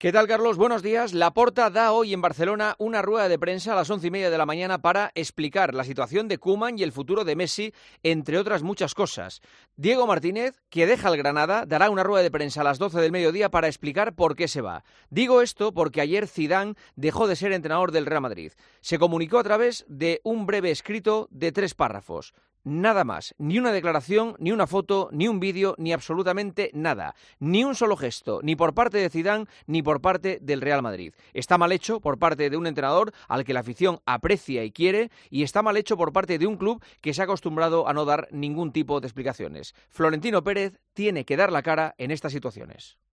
¿Qué tal, Carlos? Buenos días. Laporta da hoy en Barcelona una rueda de prensa a las 11:30 de la mañana para explicar la situación de Koeman y el futuro de Messi, entre otras muchas cosas. Diego Martínez, que deja el Granada, dará una rueda de prensa a las 12 del mediodía para explicar por qué se va. Digo esto porque ayer Zidane dejó de ser entrenador del Real Madrid. Se comunicó a través de un breve escrito de 3 párrafos. Nada más, ni una declaración, ni una foto, ni un vídeo, ni absolutamente nada. Ni un solo gesto, ni por parte de Zidane, ni por parte del Real Madrid. Está mal hecho por parte de un entrenador al que la afición aprecia y quiere, y está mal hecho por parte de un club que se ha acostumbrado a no dar ningún tipo de explicaciones. Florentino Pérez tiene que dar la cara en estas situaciones.